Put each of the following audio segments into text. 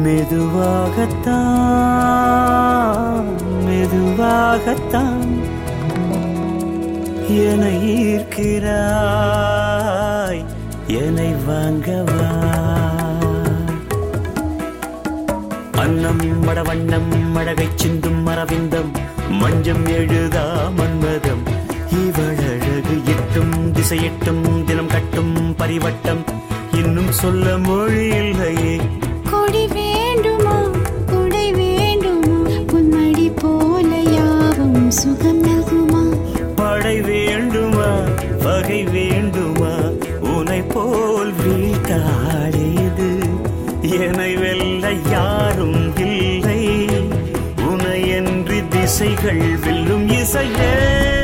மெதுவாகத்தான் மெதுவாகத்தான் என்னை ஈர்க்கிறாய், என்னை வாங்கவா. அன்னம் மடவண்ணம் அழகை சிந்தும் மரவிந்தம் மஞ்சம் எழுதா மன்மதம் இவழகு எட்டும் திசையெட்டும் தினம் கட்டும் பரிவட்டம் இன்னும் சொல்ல மொழி இல்லையே. கொடி வேண்டுமா கொடை வேண்டுமா உன்மடி போல யாவும் சுகம் நல்குமா. படை வேண்டுமா வகை வேண்டுமா உனை போல் வீட்டாடியது என்னை வெல்ல யாரும் இல்லை. உனை என்று திசைகள் வெல்லும் இசையே.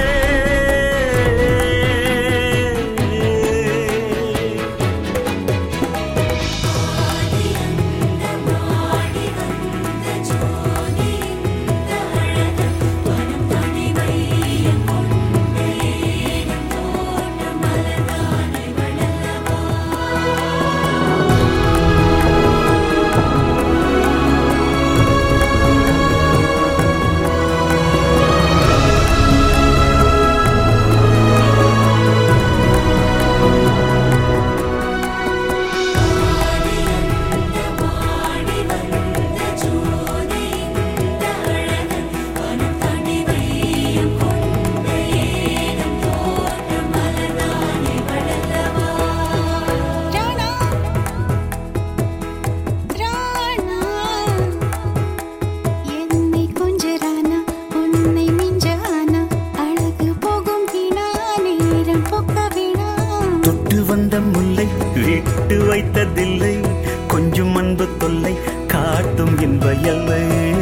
முல்லை விட்டு வைத்ததில்லை கொஞ்சம் அன்பு தொல்லை காட்டும் என்ப எல்லை.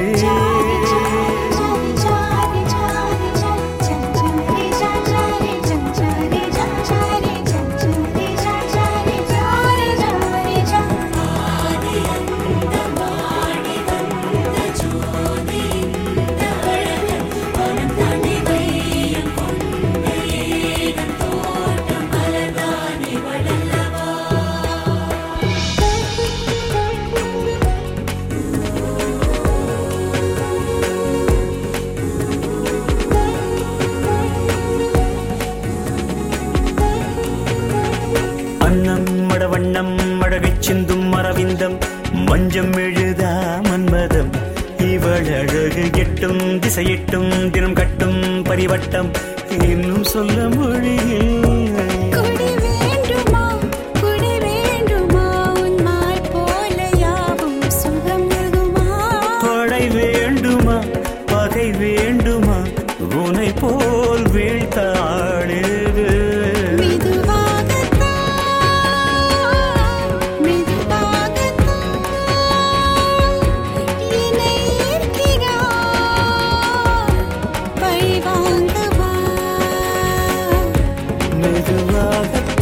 அன்னம் மடவண்ணம் அழகை சிந்தும் மரவிந்தம் மஞ்சம் எழுதா மன்மதம் இவள் அழகு எட்டும் திசையெட்டும் தினம் கட்டும் பரிவட்டம் இன்னும் சொல்ல மொழியில். கொடி வேண்டுமா கொடை வேண்டுமா உன்மாய் போல யாவும் சுகம் நல்குமா. படை வேண்டுமா பகை வேண்டுமா உனை போல் வீழ்த்தாடுது. மெதுவாக